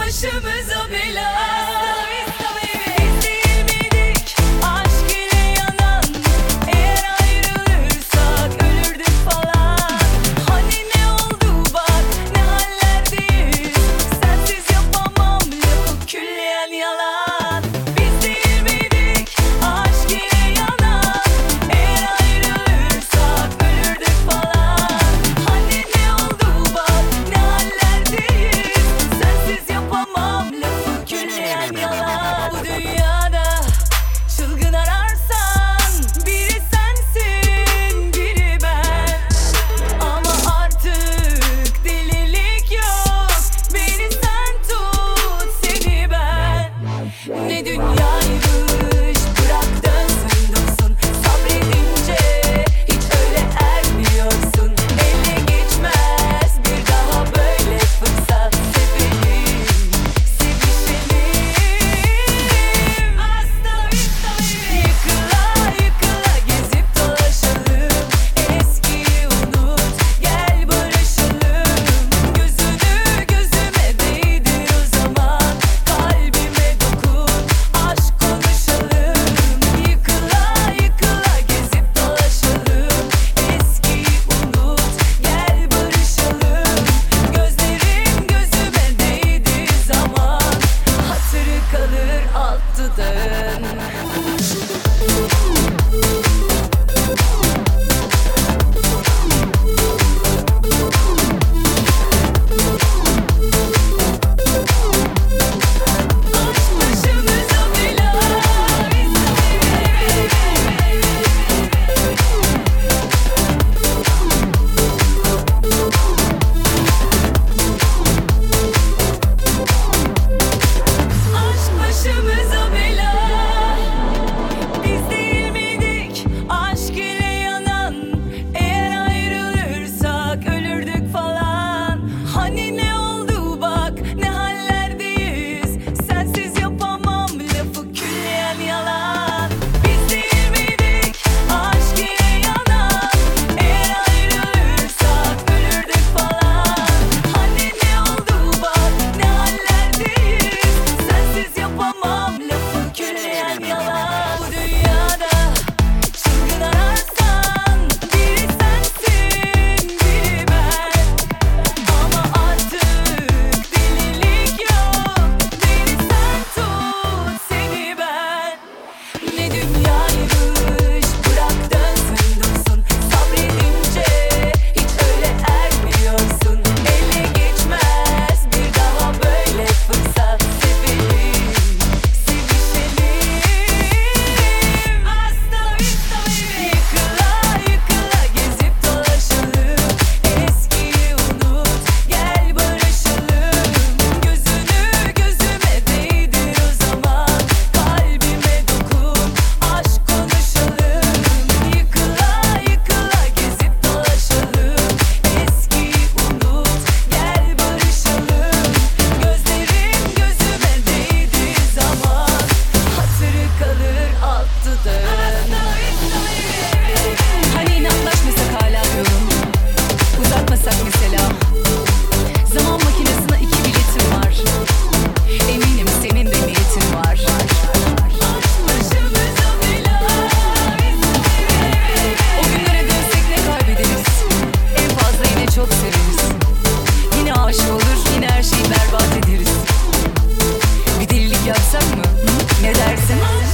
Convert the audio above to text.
başımıza bela. Biz değil miydik aşk ile yanan? Eğer ayrılırsak ölürdük falan. Hani ne oldu bak ne hallerdeyiz. Sensiz yapamam lafı külliyen yalan. Biz değil miydik aşk ile yanan? Eğer ayrılırsak ölürdük falan. Hani ne oldu bak ne hallerdeyiz. Sensiz yapamam lafı külliyen yalan. Bu dünyada çılgın ararsan biri sensin biri ben. Ama artık delilik yok. Beni sen tut seni ben. Ne dünyaymış bırak dönsün dursun. Sabredince hiç öyle ermiyorsun. Ele geçmez bir daha böyle fırsat. Sevelim, sevişelim. Hasta vista baby. Yıkıla yıkıla gezip dolaşalım. Eskiyi unut gel barışalım. Gözünü gözüme değdir o zaman. Kalbime dokun aşk konuşalım. Yıkıla yıkıla gezip dolaşalım. Eskiyi unut gel barışalım. Gözlerim gözüme değdiği zaman hatırı kalır alt dudağın. Aşk başımıza bela. Aşk başımıza bela. Biz değil miydik aşk ile yanan? Eğer ayrılırsak ölürdük falan. Hani ne oldu bak ne hallerdeyiz. Sensiz yapamam lafı külliyen yalan. Biz değil miydik aşk ile yanan? Eğer ayrılırsak ölürdük falan. Hani ne oldu bak ne hallerdeyiz. Sensiz yapamam lafı külliyen yalan. Bu dünyada çılgın ararsan biri sensin biri ben. Ama artık delilik yok. Beni sen tut seni ben. Ne dünyaymış bırak dönsün dursun. Sabredince hiç öyle ermiyorsun. Ele geçmez bir daha böyle fırsat. Sevelim, sevişelim. Hasta vista baby. Yıkıla yıkıla gezip dolaşalım. Eskiyi unut gel barışalım. Gözünü gözüme değdir o zaman. Kalbime dokun aşk konuşalım. Yıkıla yıkıla gezip dolaşalım. Eskiyi unut gel barışalım. Gözlerim gözüme değdiği zaman hatırı kalır alt dudağın. Hani inatlaşmasak hala diyorum. Uzatmasak mesela. Zaman makinesine 2 biletim var. Eminim senin de niyetin var. Başımıza bela. O günlere dönsek ne kaybederiz? En fazla yine çok severiz. Yine aşık olur, yine her şeyi berbat ederiz. Bir delilik yapsak mı? Hı? Ne dersin?